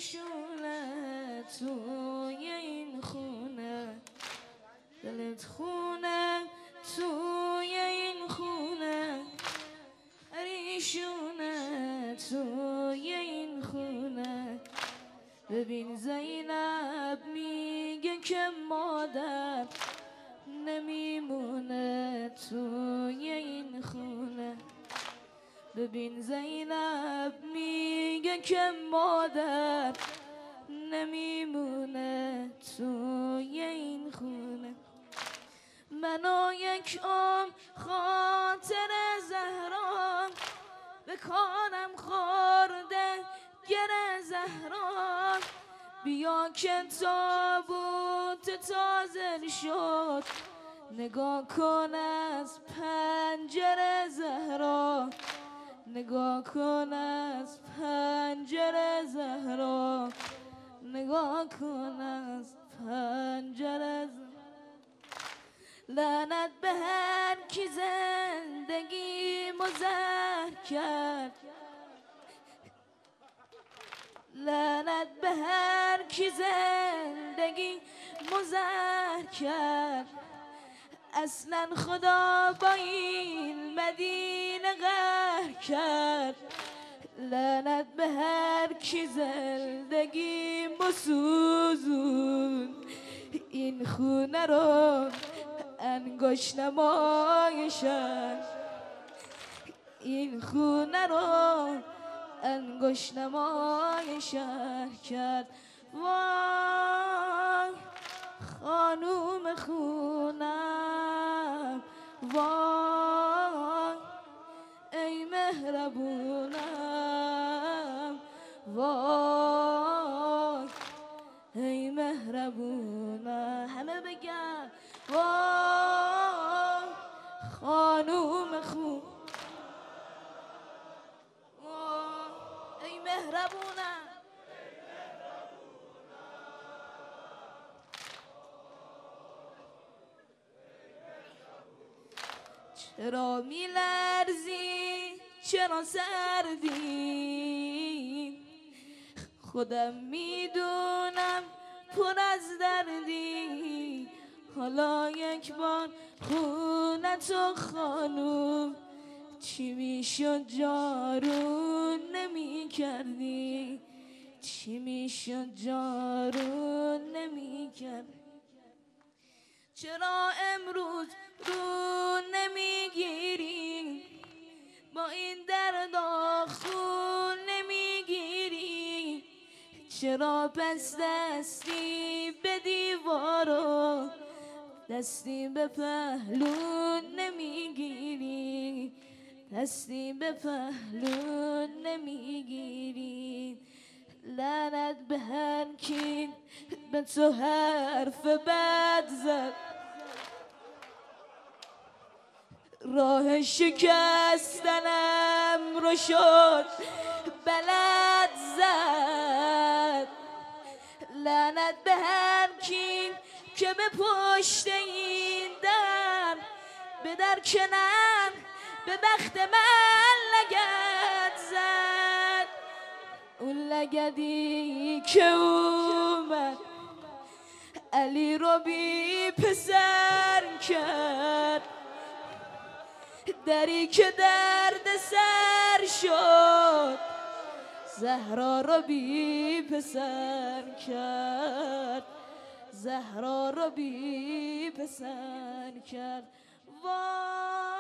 پریشونه توی این خونه، دلت خونه توی این خونه، پریشونه توی این خونه. ببین زینب میگه که مادر نمیمونه توی این خونه. ببین زینب میگه که مادر نمیمونه توی این خونه. منو یک عمر خاطر زهرا به کارم خورده گره زهرا. بیا که تابوت تازه شد، نگاه کن از پنجره زهرا، نگاه کن از پنجره زهرا، نگاه کن از پنجره زهرا. لعنت به هر کی زندگی مزهر کرد، لعنت به هر کی زندگی مزهر کرد. اصلا خدا با این مدینه قهر کرد. لعنت به هر کی زندگی مسوزون، این خونه رو انگشت نمایشن، این خونه رو انگشت نمایشن کرد. وای خانوم خونم، وای ای مهربونم، وای ای مهربونم. همه بگن وای خانوم خون، وای ای مهربونم. چرا میلرزی چرا سردی، خودم میدونم پر از دردی. حالا یک بار خونتو خانوم، چی میشد جارون نمی کردی، چی میشد جارون نمی کردی. چرا امروز رو نمیگیری، با این درد خون نمیگیری. چرا پس دستی به دیوارو دستی به پهلو نمیگیری، دستی به پهلو نمیگیری. لعنت به هر کی به تو حرف بد زد، راه شکستنم رو شد بلد زد. لعنت به هر کی که به پشت این در به در کنم به بخت من لگد زد. اون لگدی که اومد علی رو بی پسر کرد، دری که درد سر شد زهرا رو بی پسر کرد، زهرا رو بی پسر کرد. وای